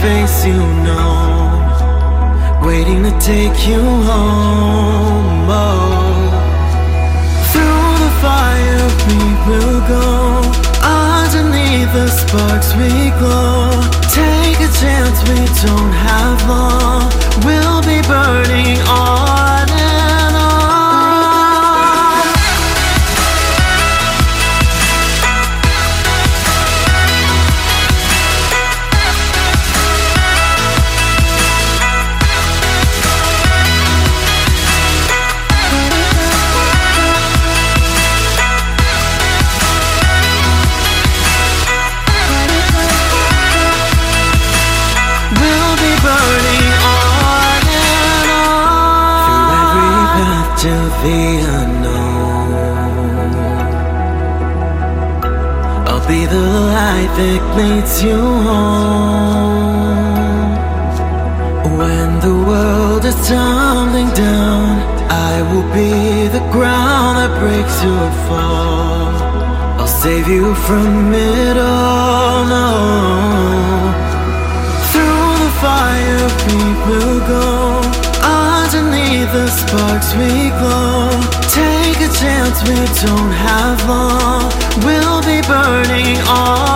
face you know, waiting to take you home. Oh. Through the fire we will go, underneath the sparks we glow. Take a chance, we don't have long, we'll be burning on and on. To the unknown, I'll be the light that leads you home. When the world is tumbling down, I will be the ground that breaks your fall. I'll save you from it all. No. Through the fire we will go, underneath the sparks we glow. Take a chance, we don't have long, we'll be burning on.